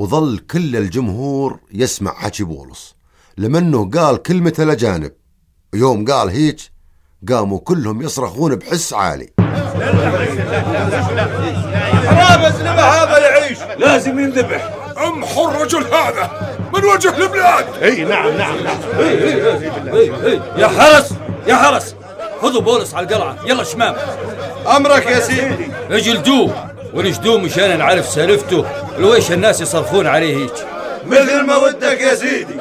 وظل كل الجمهور يسمع حكي بولس لمنه قال كلمة الأجانب. يوم قال هيك قاموا كلهم يصرخون بحس عالي: حرام الزلمة هذا يعيش، لازم ينذبح. امحوا الرجل هذا من وجه البلاد. نعم. يا حرس خذوا بولس على القلعة، يلا شمام. امرك يا سيدي. اجلدوه ونجدوه مشان نعرف سالفته، لويش الناس يصرخون عليه هيك. مثل ما ودك يا سيدي.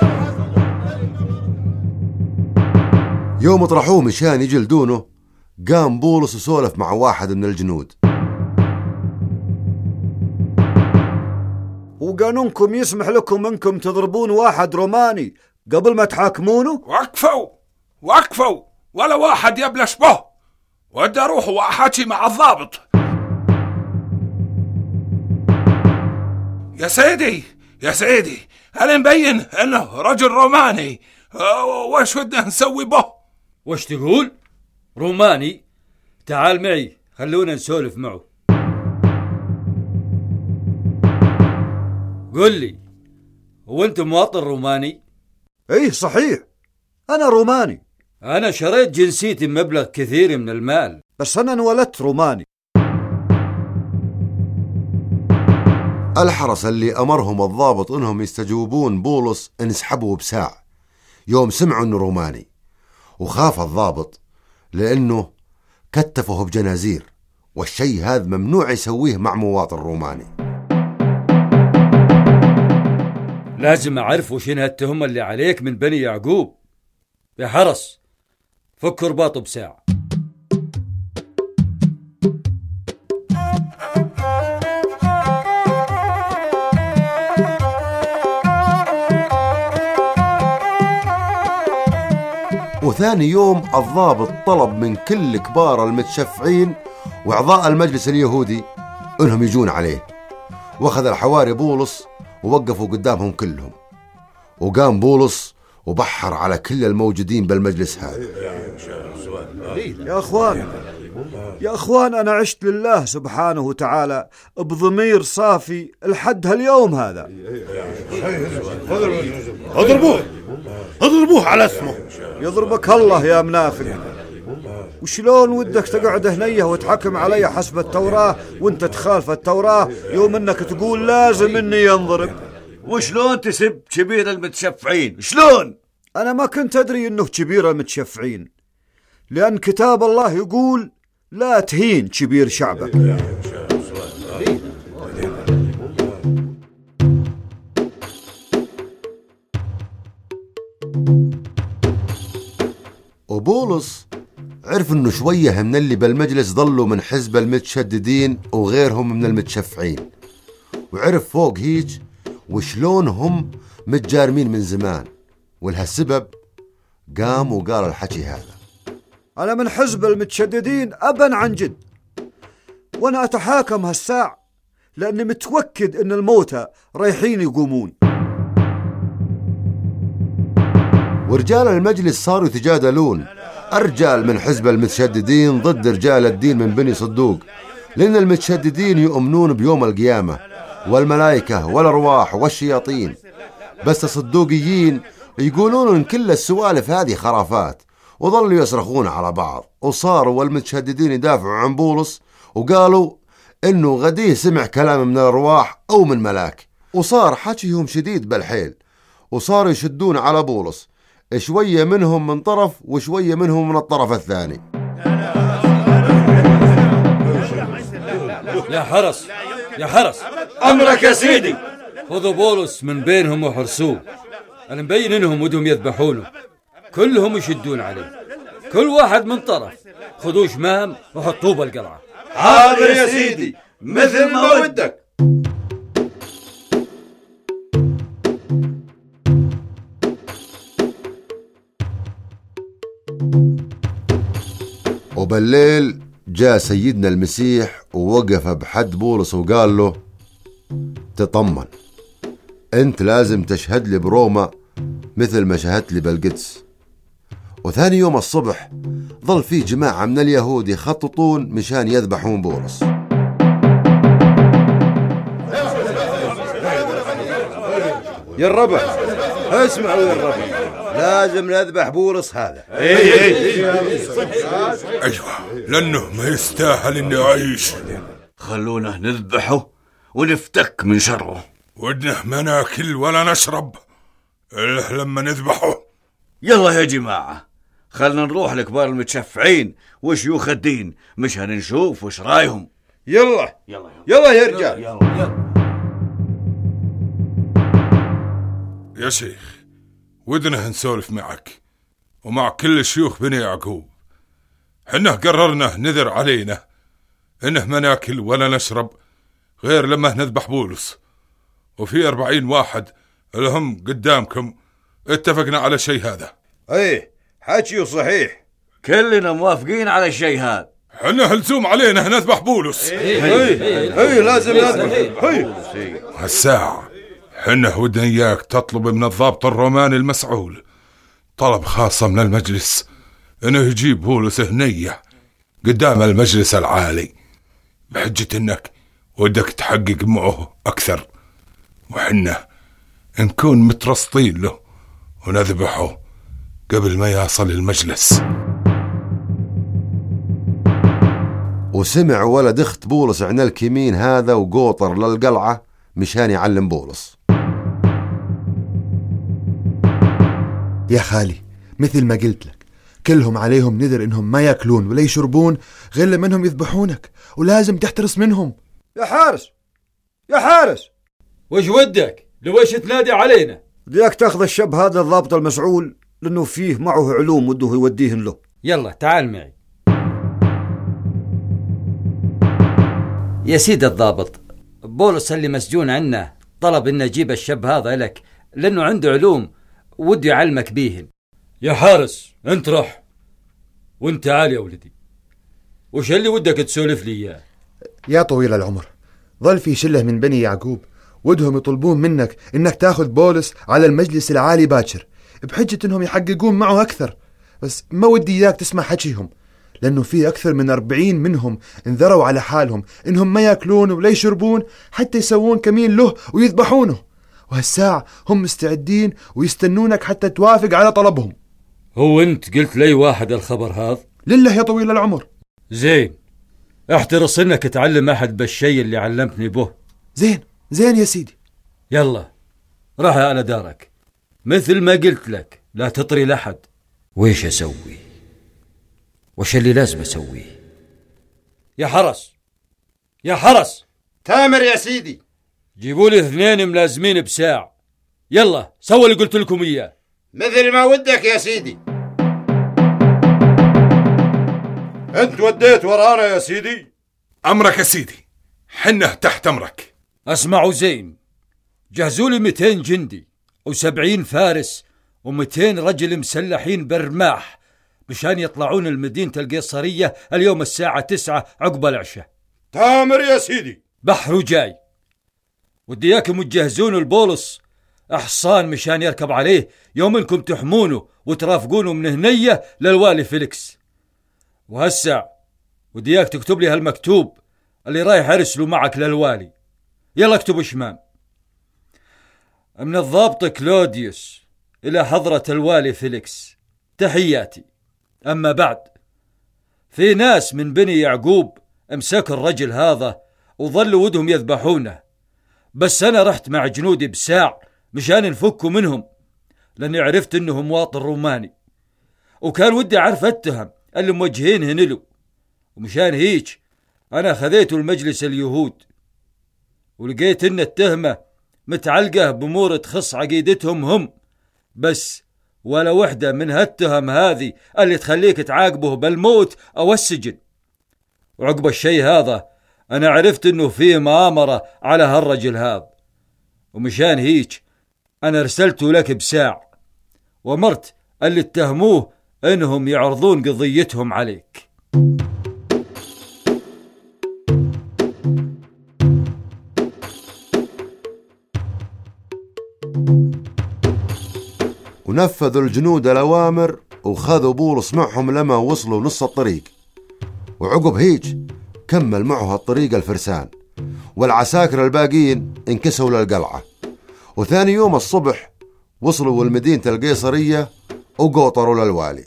يوم طرحوه مشان يجلدونه قام بولس يسولف مع واحد من الجنود: وقانونكم يسمح لكم انكم تضربون واحد روماني قبل ما تحاكمونه؟ وقفوا ولا واحد يبلش به، ودي اروح واحكي مع الضابط. يا سيدي هل مبين انه رجل روماني؟ وش بدنا نسوي به؟ وش تقول؟ روماني؟ تعال معي خلونا نسولف معه. قل لي، هو انت مواطن روماني؟ ايه صحيح، انا روماني. انا شريت جنسيتي بمبلغ كثير من المال، بس انا انولدت روماني. الحرس اللي أمرهم الضابط إنهم يستجوبون بولس انسحبوا بساعة يوم سمعوا إنه روماني، وخاف الضابط لأنه كتفه بجنازير، والشيء هذا ممنوع يسويه مع مواطن روماني. لازم أعرف وش هالتهمة اللي عليك من بني يعقوب. يا حرس فك رباطه بساعة. وثاني يوم الضابط طلب من كل كبار المتشفعين وأعضاء المجلس اليهودي إنهم يجون عليه، واخذ الحواري بولس ووقفوا قدامهم كلهم، وقام بولس وبحر على كل الموجودين بالمجلس هذا: يا أخوان أنا عشت لله سبحانه وتعالى بضمير صافي لحد هاليوم هذا. اضربوه على اسمه. يضربك الله يا منافق. وشلون ودك تقعد هنيه وتحكم علي حسب التوراة وانت تخالف التوراة يوم انك تقول لازم اني ينضرب؟ وشلون تسب كبير المتشفعين؟ شلون؟ انا ما كنت ادري انه كبير المتشفعين، لان كتاب الله يقول لا تهين كبير شعبك. وبولس عرف انه شوية من اللي بالمجلس ظلوا من حزب المتشددين وغيرهم من المتشفعين، وعرف فوق هيك وشلون هم متجارمين من زمان، ولهالسبب قام وقال الحكي هذا: أنا من حزب المتشددين أبا عن جد، وأنا أتحاكم هالساعة لأني متوكد إن الموتى رايحين يقومون. ورجال المجلس صاروا يتجادلون، الرجال من حزب المتشددين ضد رجال الدين من بني صدوق، لأن المتشددين يؤمنون بيوم القيامة والملائكة والأرواح والشياطين، بس الصدوقيين يقولون إن كل السوالف هذه خرافات، وظلوا يصرخون على بعض. وصاروا والمتشددين يدافعوا عن بولس وقالوا إنه غديه سمع كلام من الأرواح أو من ملاك، وصار حكيهم شديد بالحيل، وصاروا يشدون على بولس، شوية منهم من طرف وشوية منهم من الطرف الثاني. يا حرس أمرك يا سيدي. خذوا بولس من بينهم وحرسوه، أنا مبين إنهم ودهم يذبحونه، كلهم يشدون عليه، كل واحد من طرف. خذوه شمام وحطوه بالقلعة. حاضر يا سيدي مثل ما ودك. وبالليل جاء سيدنا المسيح ووقف بحد بولس وقال له: تطمن، انت لازم تشهد لي بروما مثل ما شهدت لي بالقدس. وثاني يوم الصبح ظل فيه جماعة من اليهود يخططون مشان يذبحون بولس. يا الربع اسمعوا يا الربع، لازم نذبح بولس هذا. أيوة، لأنه ما يستاهل إني أعيش. خلونا نذبحه ونفتك من شره. ودنا ما ناكل ولا نشرب إلا لما نذبحه. يلا يا جماعة، خلنا نروح لكبار المتشفعين وشيوخ الدين مشان نشوف وش رايهم. يلا يا رجال. يا شيخ، ودنا نسولف معك ومع كل شيوخ بني يعقوب. حنا قررنا نذر علينا إنه ما ناكل ولا نشرب غير لما نذبح بولس، وفي 40 واحد لهم قدامكم اتفقنا على شيء هذا. ايه حكي صحيح، كلنا موافقين على الشيء هذا. حنا هلزوم علينا نذبح بولس. ايه لازم نذبح. هالساعة حنا ودنا إياك تطلب من الضابط الروماني المسعول طلب خاصة من المجلس إنه يجيب بولس هنية قدام المجلس العالي، بحجة إنك ودك تحقق معه أكثر، وحنا نكون مترصدين له ونذبحه قبل ما يصل المجلس. وسمع ولد اخت بولس عن الكمين هذا وقوطر للقلعة مشان يعلم بولس. يا خالي، مثل ما قلت لك، كلهم عليهم نذر انهم ما ياكلون ولا يشربون غير لما انهم يذبحونك، ولازم تحترس منهم. يا حارس وش ودك؟ لويش تنادي علينا؟ بديك تاخذ الشاب هذا الضابط المسعول، لانه فيه معه علوم وده يوديهن له. يلا تعال معي. يا سيد الضابط، بولس اللي مسجون عنه طلب إن أجيب الشاب هذا لك لأنه عنده علوم ودي يعلمك بيهن. يا حارس، أنت رح وأنت تعال يا ولدي. وش اللي ودك تسولف لي إياه؟ يا طويل العمر، ظل في شلة من بني يعقوب ودهم يطلبون منك إنك تاخذ بولس على المجلس العالي باكر بحجة إنهم يحققون معه أكثر، بس ما ودي إياك تسمع حكيهم، لأنه في أكثر من 40 منهم انذروا على حالهم إنهم ما يأكلون ولا يشربون حتى يسوون كمين له ويذبحونه، وهالساعة هم مستعدين ويستنونك حتى توافق على طلبهم. هو أنت قلت لي واحد الخبر هذا؟ لله يا طويل العمر. زين، احترص إنك تعلم أحد بالشيء اللي علمتني به. زين يا سيدي. يلا راح على دارك، مثل ما قلت لك لا تطري لحد. ويش أسوي؟ وش اللي لازم أسويه؟ يا حرس تامر يا سيدي. جيبوا لي 2 ملازمين بساع. يلا سووا اللي قلت لكم إياه. مثل ما ودك يا سيدي. انت وديت ورانا يا سيدي. أمرك يا سيدي، حنا تحت أمرك. أسمعوا زين، جهزوا لي 200 جندي و70 فارس و200 رجل مسلحين برماح مشان يطلعون المدينة القيصرية اليوم الساعة 9 عقب العشاء. تامر يا سيدي. بحر جاي، ودي اياكم تجهزون البولس حصان مشان يركب عليه يوم انكم تحمونه وترافقونه من هنية للوالي فيليكس. وهسع ودي اياك تكتب لي هالمكتوب اللي رايح ارسله معك للوالي. يلا اكتب شمام: من الضابط كلوديوس الى حضرة الوالي فيليكس، تحياتي. اما بعد، في ناس من بني يعقوب امسكوا الرجل هذا وظلوا ودهم يذبحونه، بس انا رحت مع جنودي بساع مشان نفكوا منهم، لاني عرفت انه مواطن روماني، وكان ودي اعرف التهم اللي موجهين هنلو، ومشان هيك انا خذيته المجلس اليهود، ولقيت ان التهمة متعلقة بامور تخص عقيدتهم هم بس، ولا وحدة من هالتهم هذه اللي تخليك تعاقبه بالموت او السجن. وعقب الشيء هذا انا عرفت انه فيه مؤامرة على هالرجل هذا، ومشان هيك انا رسلته لك بساع، ومرت اللي اتهموه انهم يعرضون قضيتهم عليك. ونفذوا الجنود الأوامر وخذوا بولس معهم لما وصلوا نص الطريق، وعقب هيك كمل معه الطريق الفرسان، والعساكر الباقيين انكسوا للقلعة، وثاني يوم الصبح وصلوا لمدينة القيصرية وقوطروا للوالي.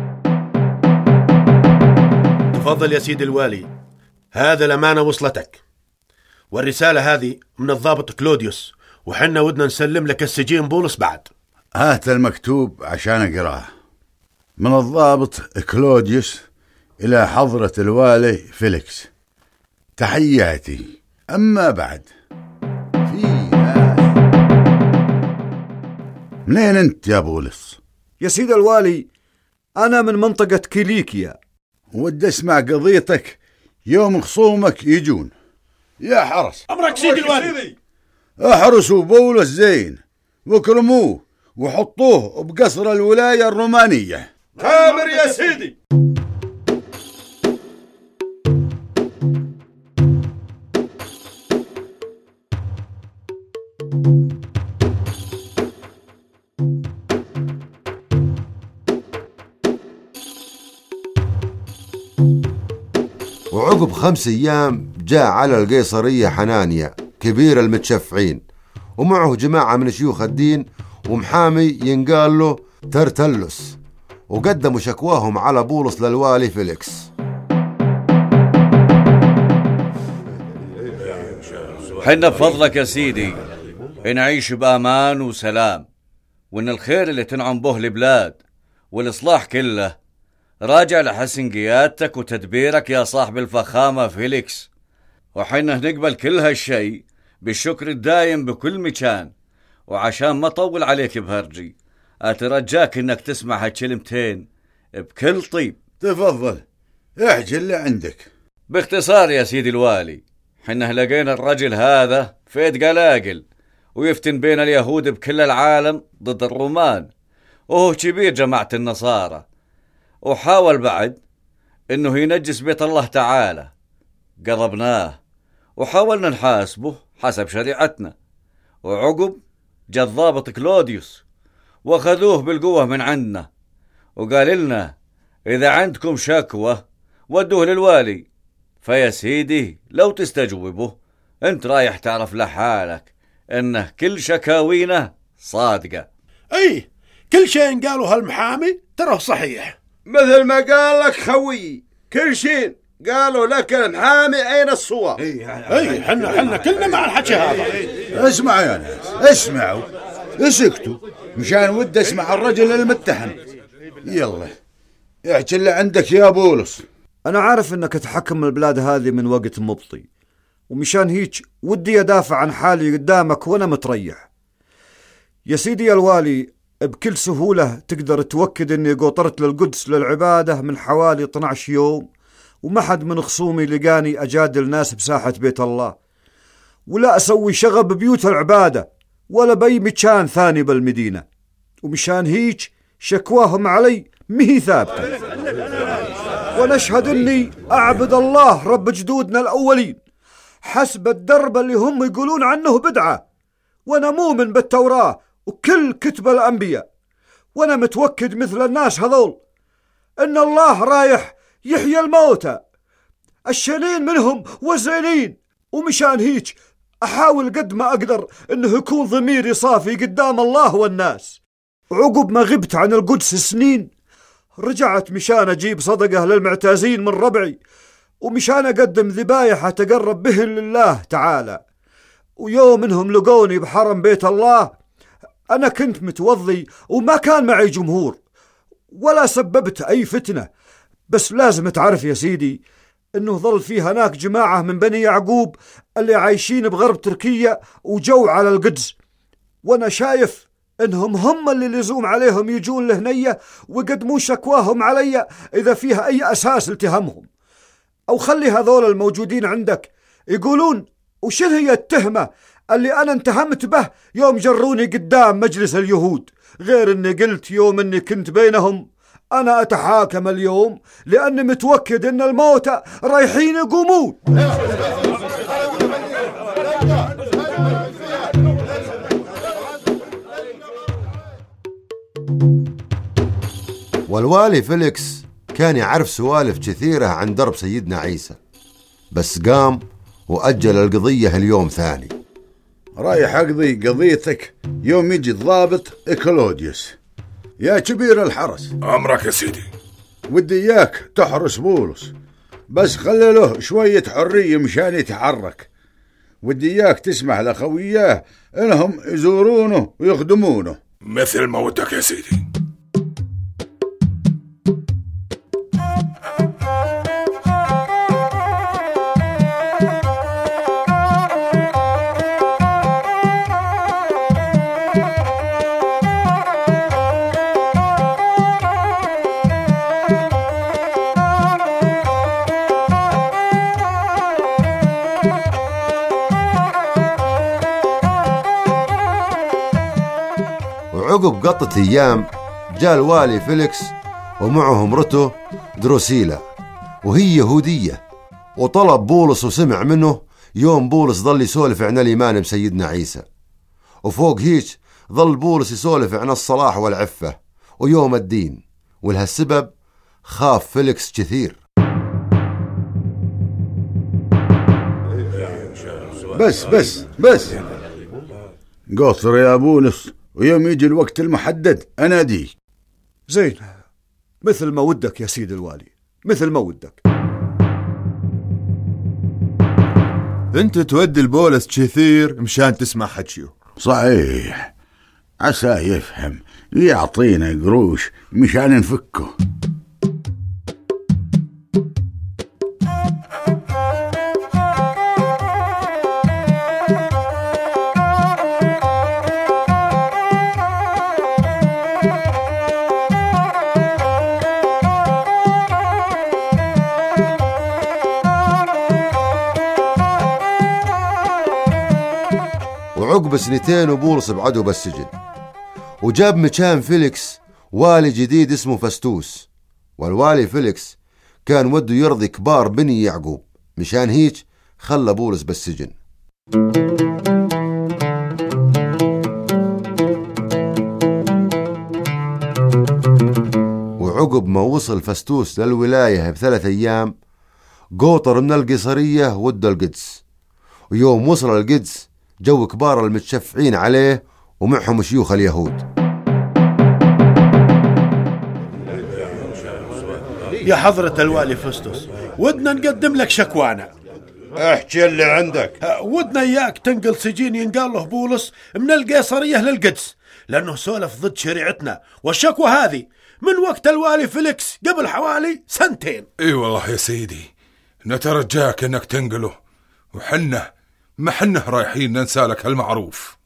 تفضل يا سيدي الوالي، هذا الأمانة وصلتك، والرسالة هذه من الضابط كلوديوس، وحنا ودنا نسلم لك السجين بولس بعد. هات المكتوب عشان أقراه. من الضابط كلوديوس إلى حضرة الوالي فيليكس، تحياتي. أما بعد، في ناس. منين أنت يا بولس؟ يا سيدي الوالي، أنا من منطقة كيليكيا. ودي أسمع قضيتك يوم خصومك يجون. يا حرس. أمرك سيدي الوالي. احرسوا بولس زين واكرموه وحطوه بقصر الولاية الرومانية. تامر يا سيدي. وعقب 5 أيام جاء على القيصرية حنانيا كبير المتشفعين، ومعه جماعة من شيوخ الدين ومحامي ينقال له ترتلس، وقدموا شكواهم على بولس للوالي فيليكس. حنا بفضلك يا سيدي نعيش بأمان وسلام، وإن الخير اللي تنعم به البلاد والإصلاح كله راجع لحسن قيادتك وتدبيرك يا صاحب الفخامة فيليكس، وحنا نقبل كل هالشي بالشكر الدايم بكل مكان. وعشان ما طول عليك بهرجي، أترجاك إنك تسمع هالكلمتين بكل طيب. تفضل احكي اللي عندك. باختصار يا سيدي الوالي، حنا لقينا الرجل هذا فيد قلاقل ويفتن بين اليهود بكل العالم ضد الرومان، وهو كبير جماعة النصارى، وحاول بعد إنه ينجس بيت الله تعالى. قربناه وحاولنا نحاسبه حسب شريعتنا، وعقب جاء الضابط كلوديوس وخذوه بالقوة من عندنا، وقال لنا إذا عندكم شكوى ودوه للوالي. فيا سيدي لو تستجوبه انت رايح تعرف لحالك انه كل شكاوينا صادقة. اي كل شيء قالوا هالمحامي ترى صحيح، مثل ما قال لك خوي كل شيء قالوا لك المحامي اين الصور. اي حنا كلنا مع الحكي هذا. اسمعوا يا ناس، اسمعوا، اسكتوا مشان ود اسمع الرجل المتهم. يلا احكي اللي عندك يا بولس. أنا عارف أنك تحكم البلاد هذه من وقت مبطي، ومشان هيك ودي أدافع عن حالي قدامك وأنا متريح. يا سيدي الوالي، بكل سهولة تقدر توكد أني قوطرت للقدس للعبادة من حوالي 12 يوم، وما حد من خصومي لقاني أجادل ناس بساحة بيت الله، ولا أسوي شغب بيوت العبادة ولا بأي مكان ثاني بالمدينة. ومشان هيك شكواهم علي مهي ثابتة، ونشهد أني أعبد الله رب جدودنا الأولين حسب الدرب اللي هم يقولون عنه بدعة، وأنا مؤمن بالتوراة وكل كتب الأنبياء، وأنا متوكد مثل الناس هذول أن الله رايح يحيي الموتى الشنين منهم والزينين. ومشان هيك أحاول قد ما أقدر أنه يكون ضميري صافي قدام الله والناس. عقب ما غبت عن القدس سنين رجعت مشان أجيب صدقة للمعتازين من ربعي، ومشان أقدم ذبايح أتقرب بهن لله تعالى. ويوم منهم لقوني بحرم بيت الله أنا كنت متوضي وما كان معي جمهور ولا سببت أي فتنة، بس لازم تعرف يا سيدي أنه ظل في هناك جماعة من بني يعقوب اللي عايشين بغرب تركيا وجو على القدس، وأنا شايف إنهم هم اللي لزوم عليهم يجون لهنية ويقدمون شكواهم علي إذا فيها أي أساس التهمهم. أو خلي هذول الموجودين عندك يقولون وشن هي التهمة اللي أنا انتهمت به يوم جروني قدام مجلس اليهود، غير أني قلت يوم أني كنت بينهم أنا أتحاكم اليوم لأني متوكد أن الموتى رايحين يقومون. والوالي فيليكس كان يعرف سوالف كثيرة عن درب سيدنا عيسى، بس قام وأجل القضية اليوم ثاني. رايح أقضي قضيتك يوم يجي الضابط كلوديوس يا كبير الحرس. أمرك يا سيدي. ودي إياك تحرس بولس، بس خلي له شوية حرية مشان يتحرك. ودي إياك تسمح لخوياه إنهم يزورونه ويخدمونه. مثل ما ودك يا سيدي. وعقب قطة أيام جاء الوالي فيليكس ومعه مرته دروسيلا وهي يهودية، وطلب بولس وسمع منه. يوم بولس ظل يسولف عن الإيمان بسيدنا عيسى، وفوق هيك ظل بولس يسولف عن الصلاح والعفة ويوم الدين، ولهالسبب خاف فيليكس كثير. بس قصر يا بولس، ويوم يجي الوقت المحدد أناديك. زين، مثل ما ودك يا سيد الوالي، مثل ما ودك. انت تودي البولس كثير مشان تسمع حكيه. صحيح، عسى يفهم يعطينا قروش مشان نفكه. وعقب سنتين وبولس بعده بالسجن، وجاب مكان فيليكس والي جديد اسمه فستوس. والوالي فيليكس كان وده يرضي كبار بني يعقوب، مشان هيك خلى بولس بالسجن. وعقب ما وصل فستوس للولاية ب3 أيام قوطر من القيصرية ودى القدس. ويوم وصل القدس جو كبار المتشفعين عليه ومعهم شيوخ اليهود. يا حضرة الوالي فستوس، ودنا نقدم لك شكوانا. احكي اللي عندك. ودنا إياك تنقل سجين ينقال له بولس من القيصرية للقدس، لأنه سولف ضد شريعتنا، والشكوى هذه من وقت الوالي فيليكس قبل حوالي 2 سنين. اي والله يا سيدي، نترجاك انك تنقله، وحنا ما حنا رايحين ننسى لك هالمعروف.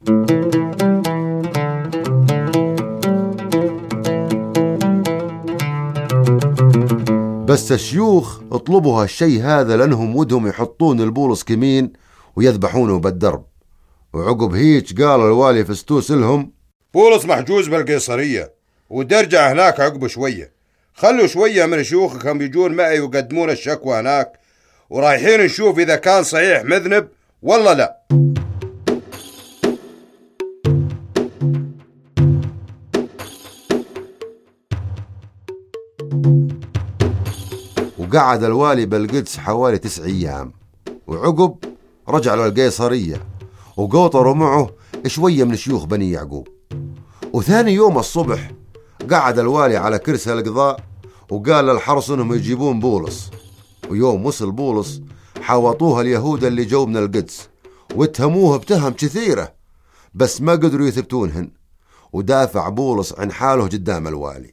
بس الشيوخ اطلبوا هالشي هذا لأنهم ودهم يحطون البولس كمين ويذبحونه بالدرب. وعقب هيك قال الوالي فستوس لهم: بولس محجوز بالقيصرية ودرجع هناك عقب شوية، خلوا شوية من شيوخكم يجون معي ويقدمون الشكوى هناك، ورايحين نشوف إذا كان صحيح مذنب ولا لا. وقعد الوالي بالقدس حوالي 9 أيام، وعقب رجع للقيصرية وقوطروا معه شوية من شيوخ بني يعقوب. وثاني يوم الصبح قعد الوالي على كرسي القضاء وقال للحرس انهم يجيبون بولس. ويوم وصل بولس حاوطوه اليهود اللي جو من القدس واتهموه بتهم كثيرة، بس ما قدروا يثبتونهن. ودافع بولس عن حاله قدام الوالي: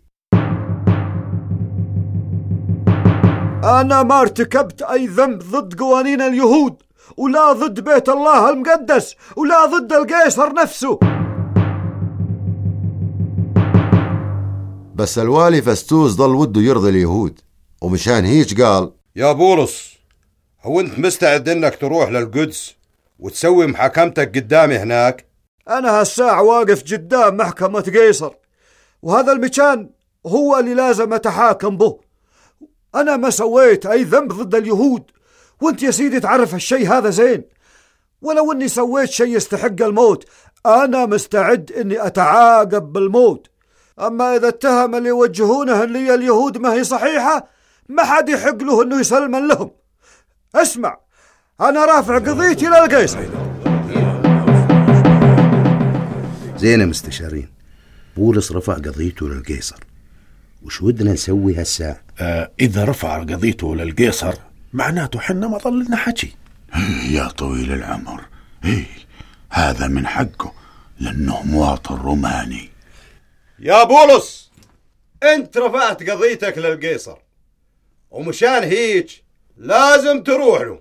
أنا ما ارتكبت أي ذنب ضد قوانين اليهود، ولا ضد بيت الله المقدس، ولا ضد القيصر نفسه. بس الوالي فستوس ظل وده يرضي اليهود، ومشان هيك قال: يا بولس، هو انت مستعد انك تروح للقدس وتسوي محاكمتك قدامي هناك؟ أنا هالساعة واقف قدام محكمة قيصر، وهذا المكان هو اللي لازم أتحاكم به. أنا ما سويت أي ذنب ضد اليهود، وانت يا سيدي تعرف هالشي هذا زين. ولو اني سويت شيء يستحق الموت، أنا مستعد اني أتعاقب بالموت. أما إذا التهم اللي يوجهونه لي اليهود ما هي صحيحة، ما حد يحق له انه يسلم لهم. اسمع، أنا رافع قضيتي للقيصر. زين يا مستشارين، بولس رفع قضيته للقيصر، وش ودنا نسوي هالساعة؟ إذا رفع قضيته للقيصر معناته حنا ما ضلنا حكي. يا طويل العمر، هذا من حقه لأنه مواطن روماني. يا بولس، انت رفعت قضيتك للقيصر، ومشان هيك لازم تروح له.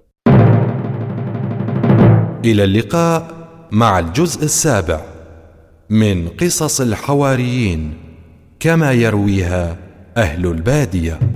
إلى اللقاء مع الجزء السابع من قصص الحواريين كما يرويها أهل البادية.